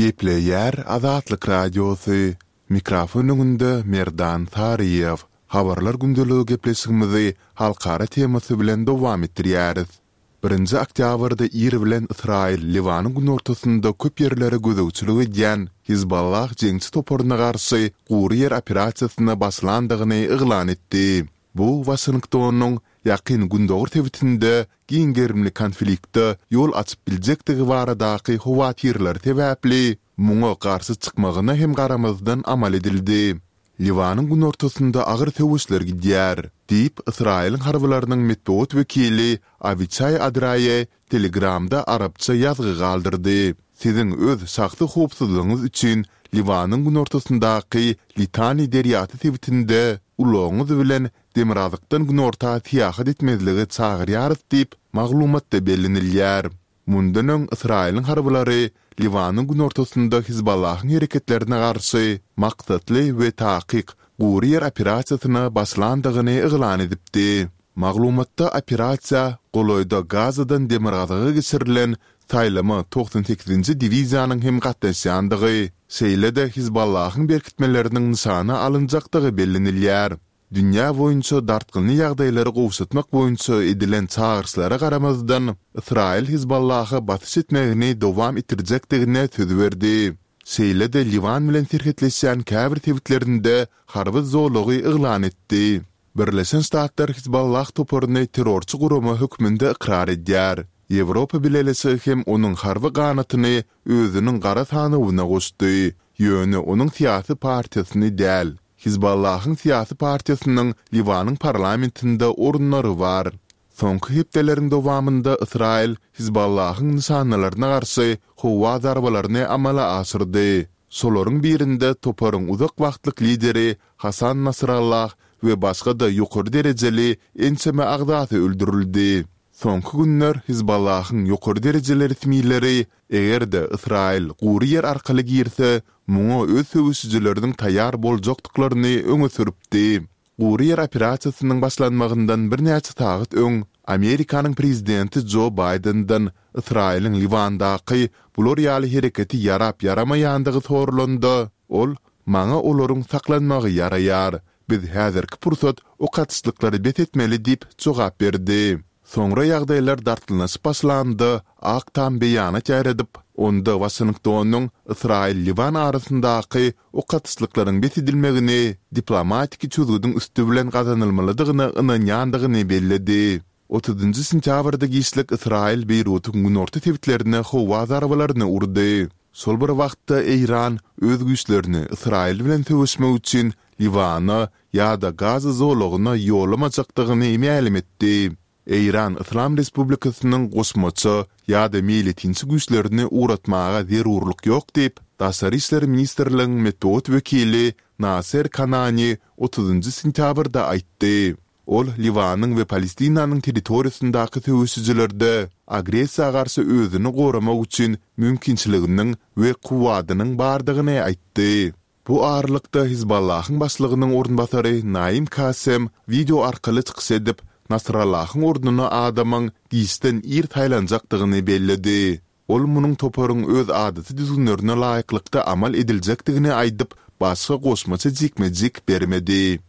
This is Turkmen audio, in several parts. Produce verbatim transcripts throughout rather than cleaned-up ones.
Gepleyer Azatlyk Radiosu. Mikrofonunda Merdan Tariyev. Habarlar gündeliği gepleşigimizi halkara temasy bilen dowam etdirýäris. birinji oktýabrda İran bilen İsrail Livanyň gün ortasynda köp ýerlere gözegçilik edýän Hizballah jeňsi toporyna garşy gury ýer operasiýasyna başlandygyny eglan etdi. Bu Washingtonyň ýakyn gündogr tebitinde giň gerimli konfliktde ýol açyp biljekdigi baradaky howatyrlar sebäpli muňa garşy çykmagyna hem garamazdan amal edildi. Livanyň gün ortasynda agyr töwüşler gidýär, diýip Israýlyň harbylarynyň metbuat wekili Avichai Adraye Telegramda arabça ýazgy galdyrdy. Sizin öz şahsy howpsuzlygyňyz üçin Livanyň gün ortasyndaky Litani deriýaty tebitinde uloňyz bilen demirazykdan gün orta tiýahat etmezligi çagyrýarys diýip maglumatda bellenilýär. Mundan öň Israýlyň harbylary Livanyň gün ortasynda Hizballahyň hereketlerine garşy maksatly we takyk gury ýer operasiýasyna başlandygyny eglan edipdi. Maglumatda operasiýa Goloýda Gazadan demirgazyga geçirilen taýlama doksan sekizinji diwiziýanyň hem gatnaşandygy, şeýle-de Hizballahyň berkitmeleriniň nişana alynjakdygy bellenilýär. Dünya boýunça dartgyny ýagdaýlary gowşatmak boýunça edilen çağırşlara garamazdan Israil Hizballaha batyş etmegini dowam etdirjekdigine söz berdi. Şeýle-de Livan bilen serhetleşýän käbir tebitlerinde harby zorlugy eglan etdi. Birleşen Ştatlar Hizballah toporyny terrorçy gurumy hökmünde ikrar edýär. Ýewropa bilelesi hem onuň harby ganatyny özüniň gara tanywyna goşdy. Ýöne onuň siýasy partiýasyny däl. Hizballahyň siýasy partiýasynyň Livanyň parlamentinde orunlary bar. Soňky hepdeleriň dowamında Israil Hizballahyň nişanlaryna garşy howa zarbalaryny amala asyrdy. Şolaryň birinde toparyň uzak wagtlyk lideri Hasan Nasrallah we başga da ýokary derejeli ençeme agdaty öldürildi. Soňky günler Hizballahyň ýokary derejeli resmiýetleri egerde Israil gury ýer arkaly girse, muňa öz söwüşçileriniň taýýar boljakdyklaryny öňe süripdi. Gury ýer operasiýasynyň başlanmagyndan bir näçe taýat öň Amerikanyň prezidenti Joe Biden'dan Israil'in Livandaky bular ýaly hereketi yarap yaramaýandygy sorulanda, ol maňa olaryň saklanmagy ýaraýar. Biz häzirki pursat o katçylyklary bet etmeli diýip jogap berdi. Soňra ýagdaýlar dartylnaşyp başlandy. Aktam beýanat ýaradip, onda Washingtonyň Israil-Livan arasyndaky o katçylyklaryň bet edilmegini diplomatik çözgüdüň üstü bilen gazanylmalydygyny ynanýandygyny belledi. otuzunji sentýabrda giýişlik Israil Beýrutyň gün orta tebitlerine howa zarbalaryny urdy. Sol bir wagtda İran öz güýçlerini Israil bilen töwüşmek üçin Livana ýa-da Gaza zowlugyna ýolamajakdygyny ma'lum etdi. İran İslam Respublikasynyň gosmaçy ýa-da militinsi güýçlerini uratmaga zerurlyk ýok diýip Daşary işler ministrliginiň metbuat wekili Nasser Kanani otuzunji sentýabrda aýtdy. Ol Livanyň we Palestinanyň territoriýasyndaky töwüşçilerde agresiýa garşy özüni goramak üçin mümkinçiliginiň we kuwadynyň bardygyny aýtdy. Bu arlykda Hizballahyň başlygynyň orunbasary Naim Kasem video arkaly çykyş edip Nasrallahyň orduny adamyň giýişden ir taýlanjakdygyny belledi. Ol munyň toparyň öz adaty düzgünlerine laýyklykda amal ediljekdigini aýdyp, başga goşmaça jikmejik bermedi.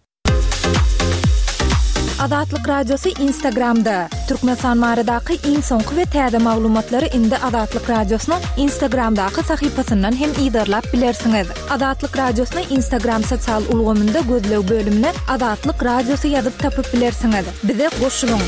Azatlyk Radiosu Instagramda. Türkmenistan maradaky iň soňky we täze maglumatlary indi Azatlyk Radiosynyň Instagramdaky sahypasyndan hem ýa-da bilersiňiz. Azatlyk Radiosynyň Instagram sosial ulgamynda gözlew bölümine Azatlyk Radiosu ýazyp tapyp bilersiňiz. Bize goşulyň.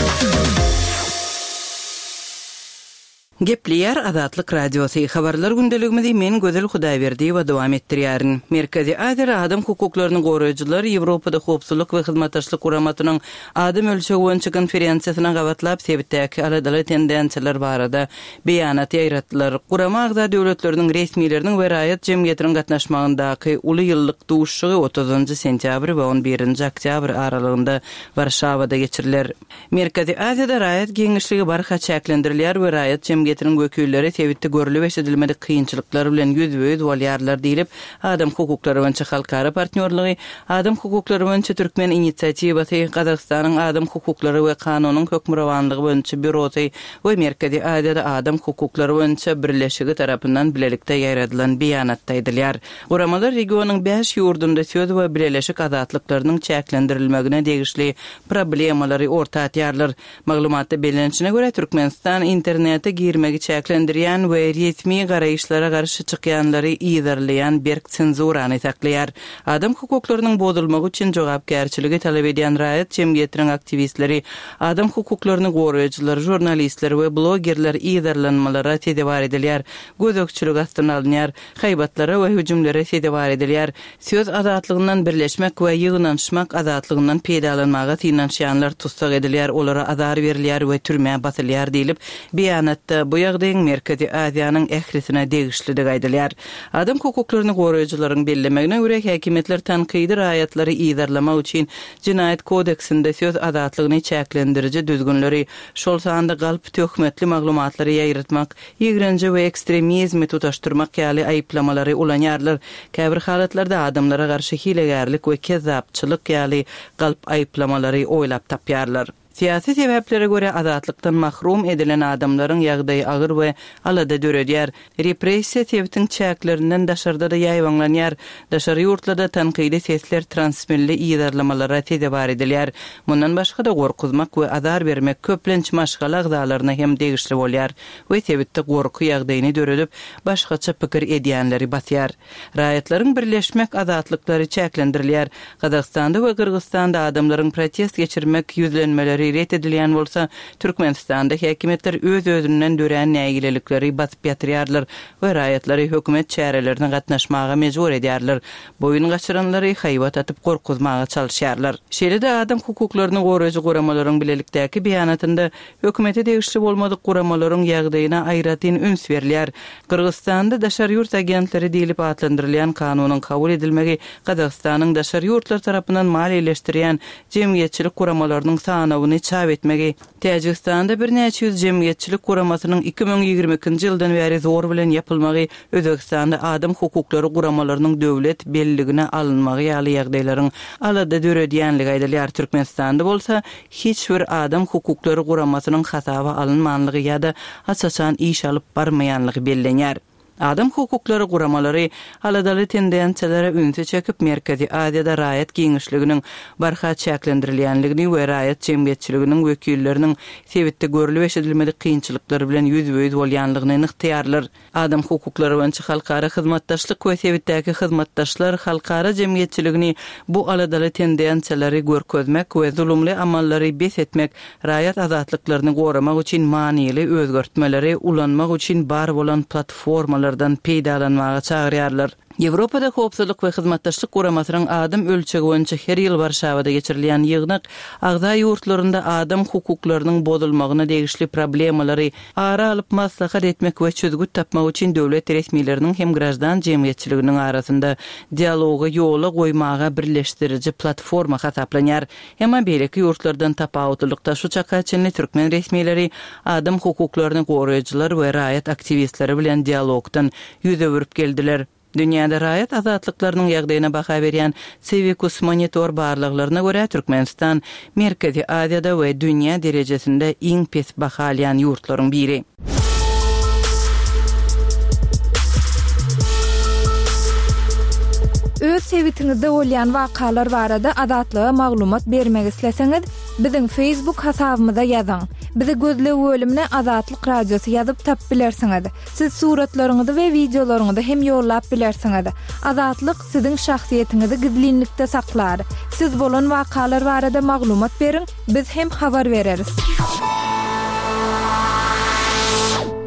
Gepleyer Azatlyk Radiosu habarlar gündeligimizi men Gözel Hudaýberdi we dowam etdirýärin. Merkezi Aziýa adam hukuklaryny goraýjylar Ýewropada howpsuzlyk we hyzmatdaşlyk guramatynyň adam ölçegi boýunça konferensiýasyna gawatlap sebitdäki aladaly tendensiýalar barada beýanat ýaratdylar. Gurama agza döwletleriniň resmiýetleriniň we raýat jemgyýetiniň gatnaşmagyndaky uly ýyllyk duşşugy otuzunji sentýabr we on birinji oktyabr aralygynda Warşawada geçiriler. Merkezi Aziýada raýat geňişligi barha çäklendirilýär we raýat cemiyetiniň gökülleri tebitde görülip eşidilmedik kıyınçılıklar bilen yüzböýüz bolýarlar diýilip Adam hukuklary boýunça halkara partnerligi Adam hukuklary boýunça Türkmen inisiatiwaty Gazagstanyň Adam hukuklary we kanunyň hökmürawanlygy boýunça bürosy we Merkezi Aziýada Adam hukuklary boýunça birleşigi tarapyndan bilelikde ýaradylan beýanatda edilýär. Guramalar regionyň beş ýurdunda söz we birleşik azatlyklarynyň çäklendirilmegine degişli problemalary orta atýarlar. Maglumatda belirlenişine göre Türkmenistan internete girmegi çäklendirýän we resmi garaýyşlara garşy çykýanlary ýerleýän berk senzurany taklaýar. Adam hukuklarynyň bozulmagy üçin jogapkärçiligi talap edýän raýat cemiyetiniň aktivistleri, adam hukuklaryny goraýjylar, jurnalistler we blogerler ýerlenmalara tedbir edilýär. Gözökçülük astyna alınýar, haýbatlara we hüjümlere tedbir edilýär. Söz azatlygynyň birleşmek we ýygnanşmak azatlygynyň peýdalanmagy tinanşýanlar tutsak edilýär, olara azar berilýär we türme basylýar diýilip beýanatda bu ýagdaýyň Merkezi Aziýanyň ählisine degişligi aýdylýar. Adam hukuklaryny goraýjylaryň bellemegine görä häkimetler tanqidi raýatlary ýerlemek üçin Jinaýat kodeksinde söz azatlygyny çäklendiriji düzgünleri, şol sanda galyp töhmetli maglumatlary ýaýratmak, ýigrenji we ekstremizmi tutaşdyrmak ýaly aýplamalary ulanýarlar. Käbir halatlarda adamlara garşy hilegärlik we kezzapçylyk ýaly galyp aýplamalary oýlap tapýarlar. Siyasi sebeplere göre azatlykdan mahrum edilen adamlaryň ýagdaýy agyr we alada döredýär. Repressiýa tebitiň çäklerinden daşarda da ýaýwanlanýar. Daşary ýurtlarda tanqidi sesler transmilli ýerlemalara tedbir edilýär. Mundan başga da gorkuzmak we azar bermek köplenç maşgala agdalaryna hem degişli bolýar we tebitde gorku ýagdaýyny döredip başgaça pikir edýänleri basýar. Raýatlaryň birleşmek azatlyklary çäklendirilýär. Gazagstanda we Kyrgyzstanda adamlaryň protest geçirmek ýüzlenmeleri ret edilýän bolsa, Türkmenistanda häkimetler öz özünden dören nägilelikleri basyp ýatyrýarlar we raýatlary hökümet çärelerine gatnaşmaga mejbur edýärler. Boyun gaçyranlary haýbat atyp gorkuzmaga çalyşýarlar. Şeýle-de adam hukuklaryny goraýjy guramalaryň bilelikdäki beýanatynda hökümete degişli bolmadyk guramalaryň ýagdaýyna aýratyn üns berilýär. Kyrgyzstanda daşary ýurt agentleri diýilip atlandyrylýan kanunyň kabul edilmegi Gazagstanyň daşary ýurtlar tarapyndan maliýeleşdirýän jemgyýetçilik guramalarynyň sanawyny çap etmegi. Täjikistanda bir näçe ýüz jemgyýetçilik guramasynyň iki ming ýygrimi ikinji ýyldan bäri zor bilen ýapylmagy, Özbekistanda adam hukuklary guramalarynyň döwlet belligine alynmagy ýaly ýagdaýlaryň alada döredýänligi aýdylýar. Türkmenistanda bolsa hiç bir adam hukuklary guramasynyň hasaba alynmanlygy ýa-da asasan iş alyp barmaýanlygy bellenýär. Adam hukuklary guramalary aladaly tendensiýalere ünsü çekip Merkezi Aziýada raýat giňişliginiň barha çäklendirilýänligini we raýat jemgyýetçiliginiň wekilleriniň sebitde görülip eşidilmedik kynçylyklar bilen ýüzböýüz bolýanlygyny ykdyýarlar. Adam hukuklary boýunça halkara hyzmatdaşlyk we sebitdäki hyzmatdaşlar halkara jemgyýetçiligini bu aladaly tendensiýalary görkezmek we zulumly amallary bes etmek, raýat azatlyklaryny goramak üçin manyly özgertmeleri ulanmak üçin bar bolan platformalar dan peýdalanmaga çagyrýarlar. Ýewropada howpsuzlyk we hyzmatdaşlyk guramasynyň adam ölçegi boýunça her ýyl Warşawada geçirilýän ýygnak agda ýurtlarynda adam hukuklarynyň bozulmagyna degişli problemalary ara alyp maslahat etmek we çözgüt tapmak üçin döwlet resmiýetleriniň hem grajdan jemgyýetçiliginiň arasynda dialogy ýola goýmaga birleşdiriji platforma hasaplanýar. Hemme beleki ýurtlardan tapawutlykda şu çakaçynly türkmen resmiýetleri adam hukuklaryny goraýjylar we raýat aktivistleri bilen dialogdan ýüze berip geldiler. Dünýäde raýat azatlyklarynyň ýagdaýyna baha berýän Civicus Monitor barlyklaryna görä Türkmenistan Merkezi Aziýada we dünýä derejesinde iň pes bahalyan ýurtlaryň biri. Öz sevitiňizde bolýan wakalar barada adatlyga maglumat bermek isleseňiz, biziň Facebook hasabymyza ýazyň. Bizi gözle bölümine Azatlyk Radiosu ýazyp tap bilersiňiz. Siz suratlaryňyzy we videolaryňyzy hem ýollap bilersiňiz. Azatlyk siziň şahsiýetiňizi gizlinlikde saklar. Siz bolan wakalar barada maglumat beriň, biz hem habar bereriz.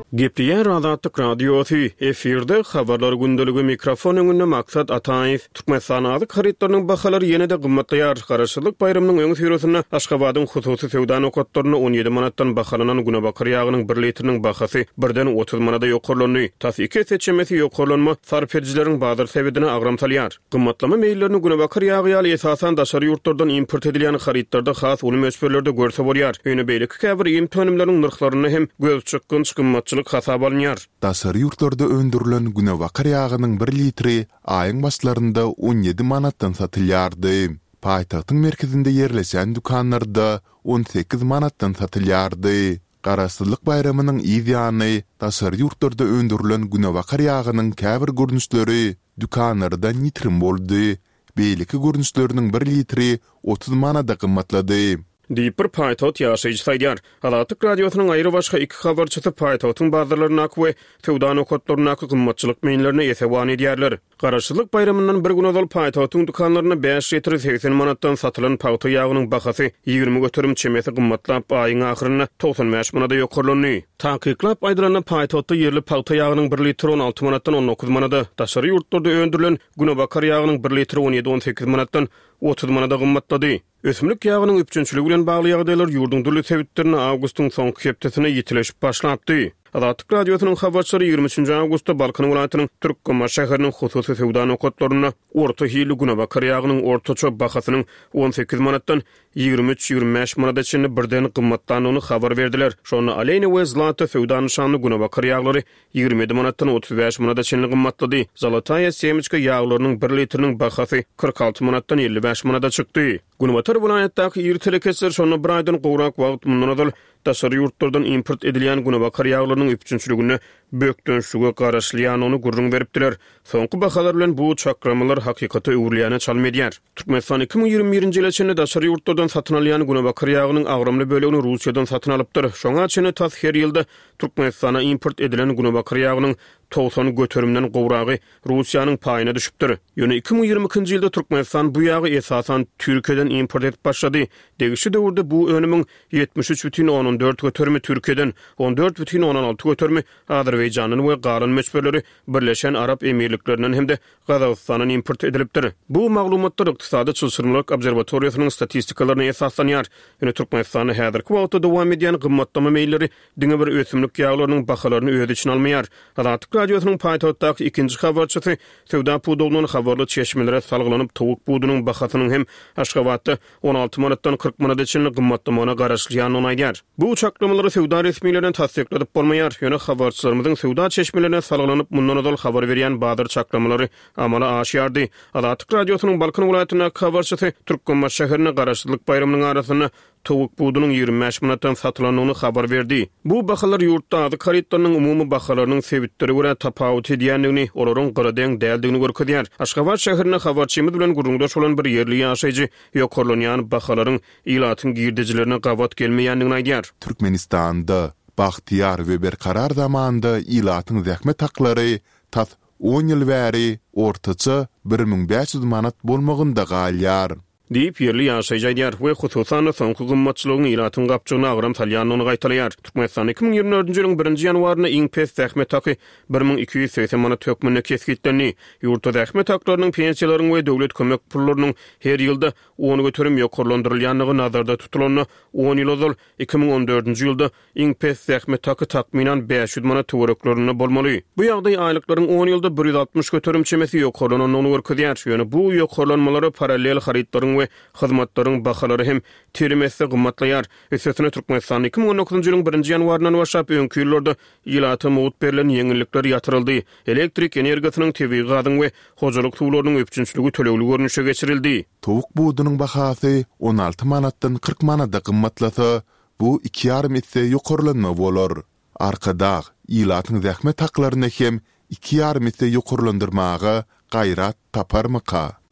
Gepliyer Azatlyk Radiosu efirde habarlar gündölügi mikrofon öňünde maksat Ataýew Türkmenistan azyk haritlarynyň bahalary ýene-de gymmatlaýar. Garaşsyzlyk bayramynyň öňü süresinde Aşgabatyň hususy sowda nokatlaryna on ýedi manatdan bahalanan günebakar ýagynyň bir litriniň bahasy birden otuz manada ýokarlandy. Tas iki seçmesi ýokarlanma sarf edijileriň bazar sebedine agram salýar. Gymmatlama meýillerini günebakar ýagy ýaly esasan daşary ýurtlardan import edilýän haritlarda has uly mösberlerde görse bolýar. Öňe beýleki käbir imtönümleriň nyrklaryny hem göz çykkyn gymmatçylyk hasap alınýar. Daşary ýurtlarda öndürilen günebakar ýagynyň bir litri aýyň başlarynda on ýedi manatdan satylýardy. Paýtagtyň merkezinde ýerleşen dukanlarda on sekiz manatdan satylýardy. Garaşsyzlyk bayramynyň ýygyany daşary ýurtlarda öndürilen günebakar ýagynyň käbir görnüşleri dukanlarda nitrim boldy. Beýleki görnüşleriniň bir litri otuz manada gymmatlady. Diýip bir paýtat ýaşaýjy saýdýar. Azatlyk radiosynyň aýry başga iki habarçysy paýtatyň bazarlaryna we sowda nokatlaryna gymmatçylyk meýillerini esewan edýärler. Garaşsyzlyk bayramyndan bir gün ozal paýtatyň dukanlaryna beş litr seksen manatdan satylan paýta ýagynyň bahasy ýygrimi götürüm çemesi gymmatlap aýyň ahyryna doksan beş manada ýokarlandy. Takyklap aýdylanan paýtatda ýerli paýta ýagynyň bir litr on alty manatdan on dokuz manada, daşary ýurtlarda öndürilen günebakar ýagynyň bir litr on ýedi on sekiz manatdan otuz manada gymmatlady. Ösümlik ýagynyň üpçünçiligi bilen bagly ýagdaýlar ýurdun dürli sebitlerini awgustyň soňky hepdesine ýetileşip başlapdy. Azatlyk radiosynyň habarçylary ýygrimi üçinji awgustda Balkan welaýatynyň Türkgümma şäheriniň hususy sowda nokatlaryna orta hili günebakar ýagynyň ortaça bahasynyň on sekiz manatdan ýygrimi üç ýygrimi beş manada çenli birden gymmatlanyny habar berdiler. Şonu Aleyna we Zlata sowda nişanly günebakar ýaglary ýygrimi yedi manatdan otuz beş manada çenli gymmatlady. Zalataýa semçka ýaglarynyň bir litriniň bahasy kırk altı manatdan elli beş manada çykdy. Günebakar welaýatdaky ýer telekesler şonu bir aýdan gowrak wagt mundan daşary ýurtlardan import edilýän günebakar ýaglarynyň üpçünçiligine bökdön şuga garaşlýan ony gurrun beripdiler. Soňky bahalar bilen bu çakramalar hakykata öwürlýäne çalmedýär. Türkmenistan iki ming ýygrimi birinji ýyl içinde daşary ýurtlardan satyn alýan günebakar ýagynyň agramly bölegini Russiýadan satyn alypdyr. Şoňa çene tas her ýylda Türkmenistana import edilen günebakar ýagynyň doksan götürümden gowragy Russiýanyň paýyna düşüpdir. Ýöne iki ming ýygrimi ikinji ýylda Türkmenistan bu ýagy esasan Türkiýeden import edip başlady. Degişi döwürde bu önümiň ýetmiş üç бүтүн on dört götürmi Türkiýeden, on dört бүтүn on alty götürmi Azerbaýjanyň we galan möçberleri Birleşen Arap Emirliklerinden hem de Gazagystanyň import edilipdir. Bu maglumatlar ykdysady çylşyrmalyk obserwatoriýasynyň statistikalarına esaslanýar. Ýöne Türkmenistany häzirki wagtda dowam edýän gymmatlama meýilleri diňe bir ösümlik ýaglarynyň bahalaryny öz içine almaýar. Azatlyk radiosynyň paýtatdaky ikinji habarçysy sowda pudulynyň habarly çeşmelere salgylanyp towuk budunyň bahasynyň hem Aşgabatda on alty manatdan kırk manada çenli gymmatlamana garaşlýanyny aýdýar. Bu çaklamlary sowda resmiýetleriniň tasdikledip bolmaýar. Ýöne habarçylarymyzyň sowda çeşmelerine salgylanyp mundan ozal habar berýän bazar çaklamlary amala aşýardy. Azatlyk radiosynyň Balkan welaýatyna habarçysy Türkgümma şäherine garaşsyzlyk bayramynyň arasyna towuk budunyň ýygrimi beş manatdan satylanyny habar berdi. Bu bahalar ýurtda azyk haritlarynyň umumy bahalarynyň sebitleri bilen tapawut edýändigini, olaryň gyradeň däldigini görkezýär. Aşgabat şäherine habarçymyz bilen gurrundaş bolan bir ýerli ýaşaýjy ýokarlanýan bahalaryň ilatyň girdijilerine gawat gelmeýändigini aýdýar. Türkmenistanda Bahtiýar we berkarar zamanda ilatyň zähmet haklary tas on ýyl bäri ortaça bir ming beş ýüz manat bolmagynda galýar. Diýip ýerli ýaşaýjylar we hususan soňky gymmatçylygyň ýylatyň gapçygyna agram salýanyny gaýtalýar. Türkmenistan iki ming ýygrimi dördünji ýylyň birinji ýanwaryna iň pes zähmet haky bir ming iki ýüz seksen manat hökmüne kesgitlendi. Ýurtda zähmet haklarynyň pensiýalaryň we döwlet kömek pullarynyň her ýylda on götürüm ýokarlandyrylýanlygy nazarda tutulany on ýyl ozal iki ming on dördünji ýylda iň pes zähmet haky takminan beş ýüz manat töwereklaryna bolmaly. Bu ýagdaý aýlyklaryň on ýylda bir ýüz altmış götürüm çemesi ýokarlananyny görkezýär. Ýöne bu ýokarlanmalary paralel haritlaryň we hyzmatlaryň bahalary hem terimesi gymmatlaýar. Esasine Türkmenistan iki ming on dokuzunji ýylyň birinji ýanwaryndan başlap öňkü ýyllarda ýylaty mowut berilen ýeňillikler ýatyryldy. Elektrik energiýasynyň tebii gazyň we hojalyk suwlarynyň öpçünçligi tölegli görnüşe geçirildi. Towuk budunyň bahasy on alty manatdan kırk manada gymmatlasa, bu iki ýarym etse ýokarlanma bolar. Arkada ýylatyň zähmet haklaryny hem iki ýarym etse ýokarlandyrmaga gaýrat taparmyka?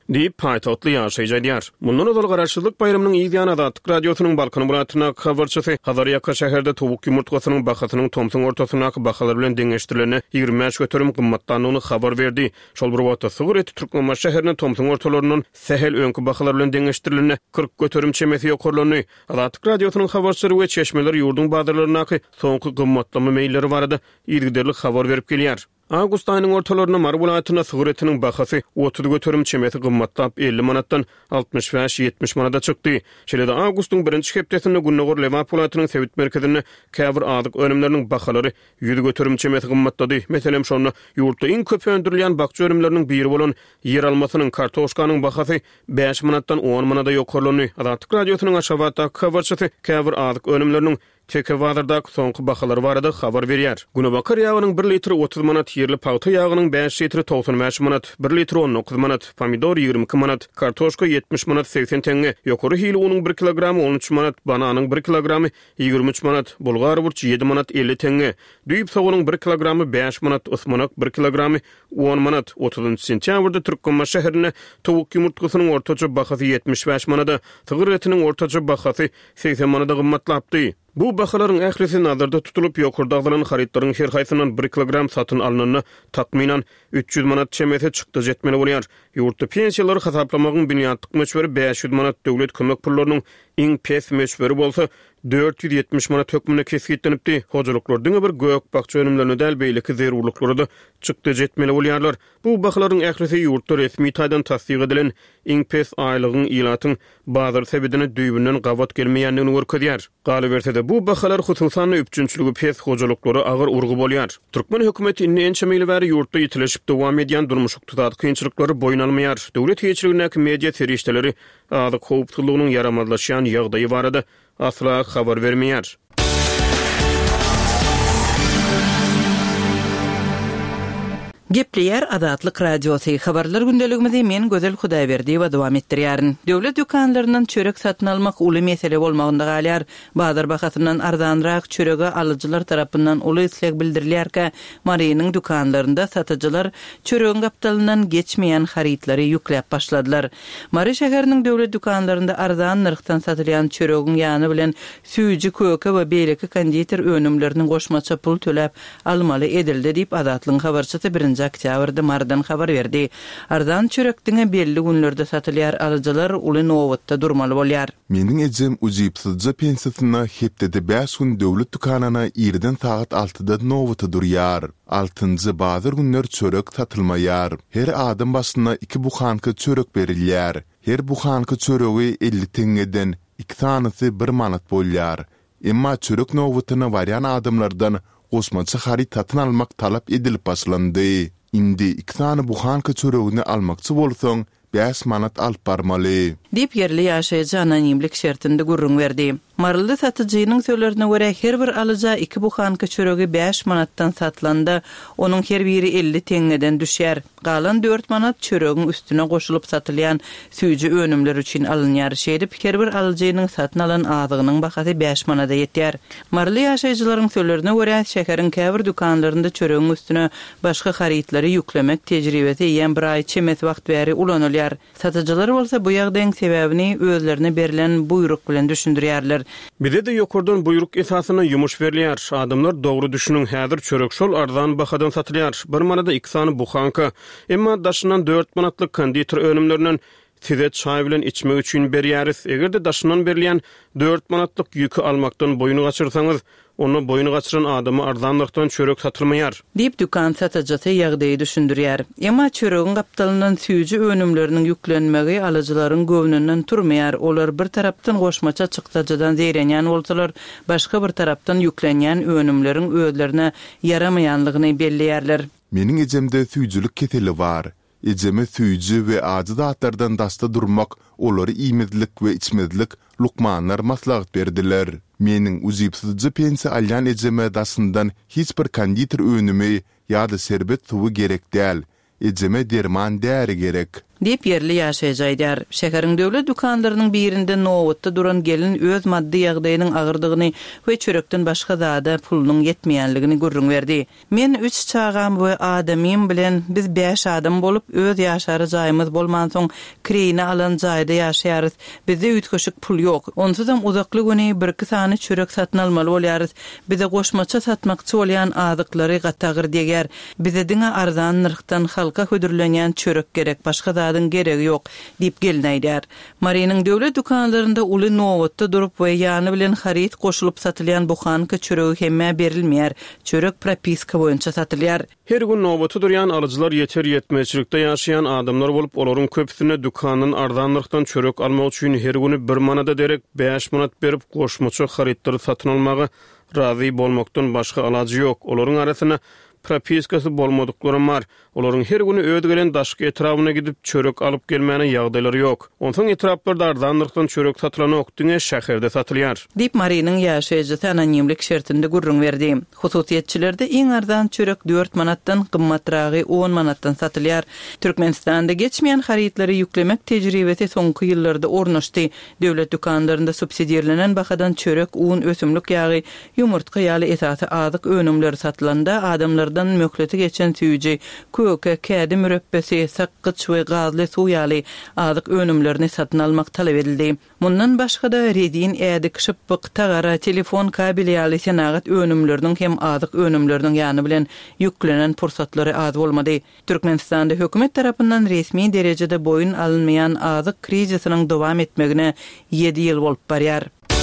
diýip paýtagtly ýaşaýjadýar. Mundan ozal garaşsyzlyk bayramynyň ýygyny Adatlyk radiosynyň balkony muratına habarçysy Hazaryaka şäherde towuk ýumurtgasynyň bahasynyň Tomsun ortasyna bahalar bilen deňeşdirileni ýygrimi beş götürüm gymmatlanyny habar berdi. Şol bir wagtda Sugur eti Türkmenma şäheriniň Tomsun ortalarynyň sehel öňkü bahalar bilen deňeşdirileni kırk götürüm çemesi ýokurlany. Adatlyk radiosynyň habarçylary we çeşmeler ýurdun badarlaryna soňky gymmatlama meýilleri barada ýergiderlik habar berip gelýär. Awgust aýynyň ortalaryna Marbulatyna Sugur etiniň bahasy otuz götürüm çemesi gymmatlap elli manatdan altmış beş ýetmiş manata çykdy. Şeýle-de awgustyň birinji hepdesinde Gunnogor Lewapolatynyň sewit merkezinde käbir azyk önümleriniň bahalary yüz götürüm çemesi gymmatlady. Meselem şonu ýurtda iň köp öndürilen bakça önümleriniň biri bolan ýer almasynyň kartoşkanyň bahasy beş manatdan on manata ýokurlany. Adatlyk radiosynyň aşabatda habarçysy käbir azyk önümleriniň Çekevadırda soňky bahalar barada habar berýär. Günebakar ýagynyň bir litri otuz manat, yerli paýta ýagynyň beş litri doksan beş manat, bir litri on dokuz manat, pomidor ýygrimi iki manat, kartoşka yetmiş manat seksen tenge, ýokary hili unyň bir kilogramy on üç manat, bananyň bir kilogramy ýygrimi üç manat, bulgar burç yedi manat elli tenge, düýüp soğunyň bir kilogramy beş manat, osmanak bir kilogramy on manat. otuzunçy sentýabrda Türkmenma şäherine towuk ýumurtgasynyň ortaça bahasy yetmiş beş manata, tygyr etiniň ortaça bahasy seksen manata gymmatlapdy. Bu bahalaryň ählisi nazarda tutulup ýokurdaglaryň haritlaryň her haýsynyň bir kilogram satyn alanyny takminan üç yüz manat çemesi çykdy jetmeli bolýar. Ýurtda pensiýalary hasaplamagyň büniýatlyk möçberi beş yüz manat döwlet kömek pullarynyň iň pes möçberi bolsa dört yüz ýetmiş manat hökmüne kesgitlenipdi. Hojalyklaryň bir gök bakça önümlerine däl beýleki zerurlyklary da çykdy jetmeli bolýarlar. Bu bahalaryň ählisi ýurtda resmi taýdan tasdiq edilen iň pes aýlygyň ilatyň bazar sebedine düýbünden gawat gelmeýändigini görkezýär. Galy bersede bu bahalar hususan üçüncülügi pes hojalyklary agyr urgu bolýar. Türkmen hökümeti inne meýli bäri ýurtda ýetileşip dowam edýän durmuş ykdysady kynçylykları boyun almaýar. Döwlet heçligindäki media serişdeleri azyk howpsuzlygynyň yaramazlaşýan ýagdaýy barada asla habar vermeýär. Gepleýär Adatlyk radiosy habarlar gündeligimizi men Gözel Hudaýberdi we dowam etdirýärin. Döwlet dükanlarynyň çörek satyn almak uly mesele bolmagynda galýar. Bazar bahasyndan arzanrak çörege alyjylar tarapyndan uly isleg bildirilýärkä, Marynyň dükanlarynda satyjylar çöregiň gapdalyndan geçmeýän harytlary ýükläp başladylar. Mary şäheriniň döwlet dükanlarynda arzan narxdan satylýan çöregiň ýany bilen süýji köke we beýleki konditer önümleriniň goşmaça pul töläp almaly edildi diýip Adatlyň habarçysy birinji oktýabrda Mardan habar berdi. Arzan çörekdiňe belli günlerde satylýar alyjylar uly nowatda durmaly bolýar. Meniň ejem ujipsizja pensiýasyna hepdede beş gün döwlet dukanyna ýerden saat altıda nowatda durýar. altıncı bazar günler çörek satylmaýar. Her adam başyna iki buhanka çörek berilýär. Her buhanka çöregi elli tengeden iki tanysy bir manat bolýar. Emma çörek nowatyna barýan adamlardan Osmançı harit satın almak talap edilip başlandy. Indi iki tane buhanka çöregini almakçı bolsaň beş manat alyp barmaly. Dip yerli ýaşaýjy anonimlik şertinde gurrun berdi. Maryldy satyjynyň söýlerine görä her bir alyja iki buhanka çöregi beş manatdan satlanda, onuň her biri elli tengeden düşýär. Galan dört manat çöregiň üstüne goşulyp satylýan süýji önümler üçin alınýar. Şeýdip her bir alyjynyň satyn alan azygynyň bahasy beş manata ýetýär. Marly ýaşaýjylaryň söýlerine görä şäheriň käbir dükanlarynda çöregiň üstüne başga harytlary ýüklemek tejribesi ýen bir aý çemet wagt bäri ulanylýar. Satyjylar bolsa bu ýagdaýyň sebäbini özlerine berilen buyruk bilen düşündirýärler. Bize de ýokurdan buyruk esasyna ýumuş berilýär. Adamlar dogry düşünüň häzir çörek şol arzan bahadan satylýar. Bir manada iki sany buhanka, emma daşynan dört manatlyk konditer önümlerinden size çay bilen içmek üçin berýäris. Egerde daşynan berilýän dört manatlyk ýükü almakdan boyunu gaçyrsaňyz, onu boyunu gaçyran adamy arzanlykdan çörek satylmaýar. Dip dükan satyjysy ýagdaýy düşündirýär. Emma çöregiň gapdalyndan süýji önümleriniň ýüklenmegi alyjylaryň göwnünden turmaýar. Olar bir tarapdan goşmaça çykdajadan zeýrenýän bolsalar, başga bir tarapdan ýüklenýän önümleriň özlerine yaramaýanlygyny belleýärler. Meniň ejemde süýjilik keteli bar. Ejeme süýji we ajiz atlardan dasta durmak, olary iýmezlik we içmezlik lukmanlar maslahat berdiler. Meniň ujipsizja pensiýa alýan ejeme dasyndan hiç bir konditer önümi ýa-da serbet suwy gerek däl. Ejeme derman däri gerek. diýip yerli ýaşaýjaydyar. Şäheriň döwlet dukanlarynyň birinde nowatda duran gelin öz maddi ýagdaýynyň agyrdygyny we çörekden başga zada pulunyň ýetmeýänligini görüň berdi. Men üç çağam we adamym bilen biz beş adam bolup öz ýaşary jaýymyz bolman soň kireyni alan jaýda ýaşaýarys. Bizde ütköşük pul ýok. Onsuzam uzakly güni bir iki sany çörek satyn almaly bolýarys. Bize goşmaça satmakçy bolýan azyklary gatagır diýer. Bize diňe arzan nyrkdan halka hödürlenýän çörek gerek, başga zadyň geregi ýok diýip gelnäýdär. Mariýanyň döwlet dukanlarynda uly nowatda durup we ýany bilen harit goşulyp satylýan buhanka çöregi hemme berilmeýär. Çörek propiska boýunça satylýar. Her gün nowatda durýan alyjylar ýeter ýetmeçilikde ýaşaýan adamlar bolup, olaryň köpüsine dukanyň arzanlykdan çörek almak üçin her güni bir manada derek beş manat berip goşmaça haritleri satyn almagy razy bolmakdan başga alajy ýok. Olaryň arasyna propiskasy bolmadyklary bar. Olaryň her güni öýde gelen daşky etrawyna gidip çörek alyp gelmäne ýagdaýlary ýok. Onsoň etraplarda arzanlykdan çörek satylan okdyňe şäherde satylýar. Dip Mariýanyň ýaşaýjy anonimlik şertinde gurrun berdi. Hususiýetçilerde iň arzan çörek dört manatdan, gymmatragy on manatdan satylýar. Türkmenistanda geçmeýän haritleri ýüklemek tejribesi soňky ýyllarda ornaşdy. Döwlet dukanlarynda subsidiýalenen bahadan çörek, un, ösümlik ýagy, ýumurtga ýaly esasy azyk önümleri satylanda adamlardan möhleti geçen süýji, köke, kädi mürebbesi, sakkyç we gazly suw ýaly azyk önümlerini satyn almak talap edildi. Mundan başga da redin ädi kışyp tagara telefon kabeli ýaly senagat önümleriniň hem azyk önümleriniň ýany bilen ýüklenen pursatlary az bolmady. Türkmenistanda hökümet tarapyndan resmi derejede boyun alınmayan azyk krizisiniň dowam etmegine ýedi ýyl bolup barýar.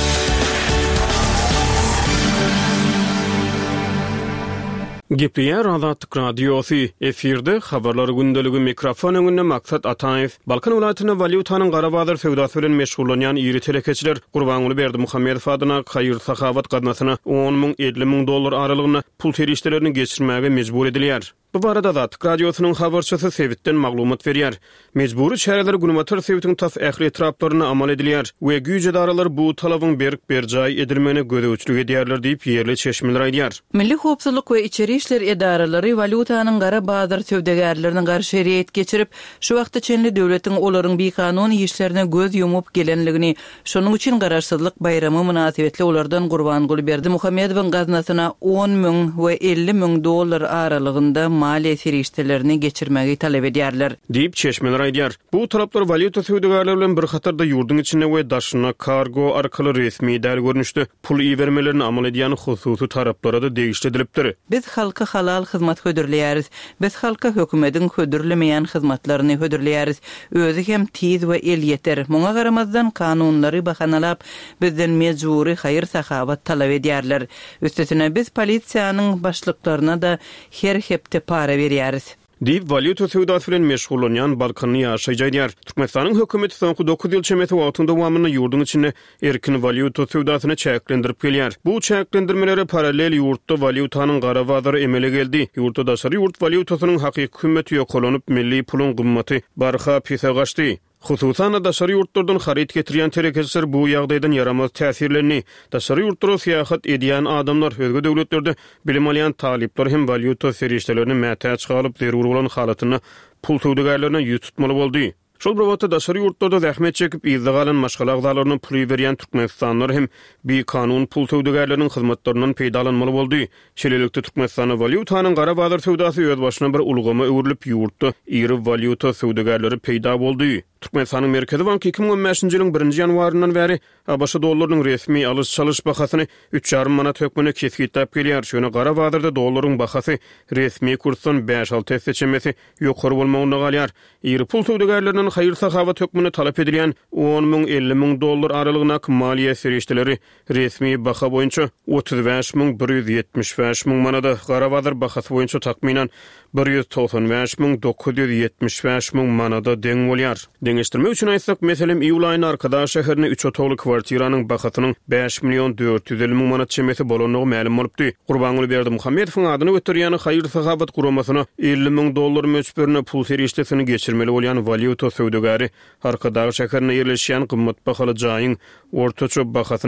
Gepliýär Azatlyk radiosu efirde habarlar gündeligi mikrofon öňünde Maksat Ataýew. Balkan welaýatyna valyutanyň gara bazar sewdasy bilen meşgullanýan ýeri telekeçiler Gurbanuly Berdimuhammedow adyna haýyr sahawat gadnasyna on miň elli miň dollar aralygyna pul terişlerini geçirmäge mejbur edilýär. Bu barada Azatlyk radiosynyň habarçysy Sewitden maglumat berýär. Mejburi çäreler günimatyr Sewitiň tas ähli etraplaryna amal edilýär we güýje daralar bu talabyň berk berjaý edilmeni gödäwçilik edýärler diýip ýerli çeşmeler aýdýar. Milli howpsuzlyk we içeri işler edaralary valyutanyň gara bazar sewdegärleriniň garşy reýet geçirip, şu wagtda çenli döwletiň olaryň bekanony işlerine göz yumup gelenligini, şonuň üçin garaşsyzlyk bayramy münasibetli olardan Gurbanuly Berdimuhammedowyň gaznasyna on miň we elli miň dollar aralygynda maliýe serişdelerini geçirmegi talap edýärler. Diýip çeşmeler aýdýar. Bu talaplar valyuta sewdegärleri bilen bir hatarda ýurdun içine we daşyna kargo arkaly resmi däl görnüşdi. Pul iýermelerini amal edýän hususy taraplara da degişdirilipdir. Biz halka halal hyzmat hödürleýäris. Biz halka hökümetiň hödürlemeýän hyzmatlaryny hödürleýäris. Özü hem tiz we el ýeter. Muňa garamazdan kanunlary bahanalap bizden mejburi haýyr sahawat talap edýärler. Üstesine biz polisiýanyň başlyklaryna da her hepde para berýäris. Diýip valyuta sewdasy bilen meşgullanýan Balkany ýaşaýjaydyar. Türkmenistanyň hökümeti soňky dokuz ýyl çemeti wagtynda wamyny ýurdun içinde erkin valyuta sewdasyny çäklendirip gelýär. Bu çäklendirmelere paralel ýurtda valyutanyň gara bazary emele geldi. Ýurtda daşary ýurt valyutasynyň hakyky kıymeti ýokalanyp milli pulun gymmaty barha pise gaçdy. Hususan daşary ýurtlardan harit getirýän terekeçler bu ýagdaýdan yaramaz täsirlerini, daşary ýurtlara syýahat edýän adamlar özge döwletlerde bilim alýan talipler hem valyuta serişdelerini mätä çykaryp zerur bolan halatyny pul sewdegärlerine ýüz tutmaly boldy. Şol bir wagtda daşary ýurtlarda zähmet çekip ýyzygalan maşgala agzalaryny pul berýän türkmenistanylar hem bir kanun pul sewdegärleriniň hyzmatlarynyň peýdalanmaly boldy. Şeýlelikde Türkmenistana valyutanyň gara bazar sewdasy öz başyna bir ulgama öwürilip ýurtda ýeri valyuta sewdegärleri peýda boldy. Türkmenistanyň Merkezi Banky iki miň on beşinji ýylyň birinji ýanwaryndan bäri ABŞ dollarynyň resmi alyş-çalyş bahasyny üç ýarym manat hökmüne kesgitläp gelýär. Şonu gara bazarda dollaryň bahasy resmi kursdan beş alty seçemesi ýokary bolmagyna galýar. Ýeri pul sewdegärleriniň haýyr sahawat hökmüne talap edilýän on miň elli miň dollar aralygyna maliýe serişdeleri resmi baha boýunça otuz beş miň bir ýüz ýetmiş beş miň manada, gara bazar bahasy boýunça takminan bir ýüz toksan beş miň dokuz ýüz ýetmiş beş miň manada deň bolýar. Deňeşdirme üçin aýtsak, meselem iýul aýyna arkadaş şäherine üç otogly kwartiranyň bahasynyň beş milyon dört ýüz elli miň manat çemeti bolanyny ma'lum bolupdy. Gurbanuly Berdimuhammedowyň adyny götürýän haýyr sahawat guramasyna elli miň dollar möçberine pul serişdesini geçirmeli bolýan valyuta sewdegäri arkadaş şäherine ýerleşýän gymmat bahaly jaýyň ortaça bahasynyň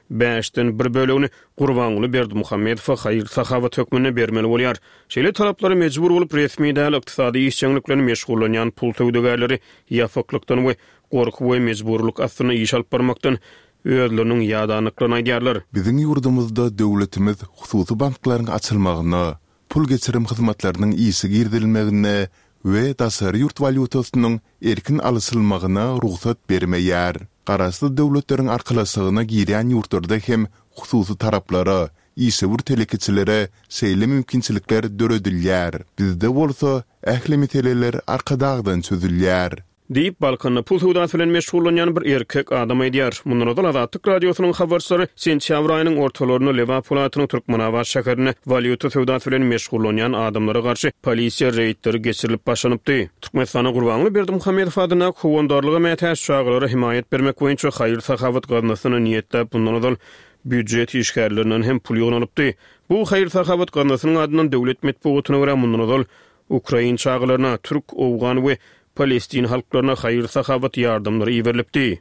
beşten bir bölüğünü Gurbanguly Berdimuhammedow hayır sahabat hökmüne bermeli bolýar. Şeýle talaplary mejbur bolup resmi däl ykdysady işçiliklerini meşgullanýan pul töwdegärleri ýafaklykdan we gorky we mejburluk astyna iş alyp barmakdan özleriniň ýadanlyklaryny aýdýarlar. Biziň ýurdumyzda döwletimiz hususy banklaryň açylmagyna, pul geçirim hyzmatlarynyň iyisi girdilmegine we dasary ýurt valutasynyň erkin alysylmagyna ruhsat bermeýär. Garasly döwletleriň arkalysygyna girýän ýurtlarda hem hususy taraplara, iyisi bir telekiçilere seýle mümkinçilikler döredilýär. Bizde bolsa ähli meteleler arkadagdan çözülýär. Diýip Balkanda pul töwdäsi bilen meşgullanýan bir erkek adam aýdýar. Mundan da Azatlyk radiosynyň habarçylary sentýabr aýynyň ortalaryny Leva Polatynyň Türkmenawat şäherine valyuta töwdäsi bilen meşgullanýan adamlara garşy polisiýa reýdleri geçirilip başlanypdy. Türkmenistanyň Gurbanguly Berdimuhammedow adyna kowandarlygy mätäş şaglary himayet bermek boýunça haýyr sahabat gazinasyny niýetlep bundan da büdjet işgärlerinden hem pul ýognalypdy. Bu haýyr sahabat gazinasynyň adynan döwlet medeniýetine görä mundan da Ukrain çaglaryna Türk, Owgan we Palestin halklaryna haýyr sahabat ýardymlary iwerilipdi.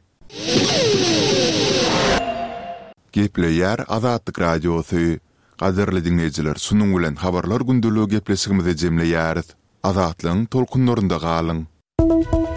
Gepleýär Azatlyk radiosy. Gaderli dinleýijiler, sunuň bilen habarlar gündeligi gepleşigimizi jemleýäris. Azatlyň tolkunlarynda galyň.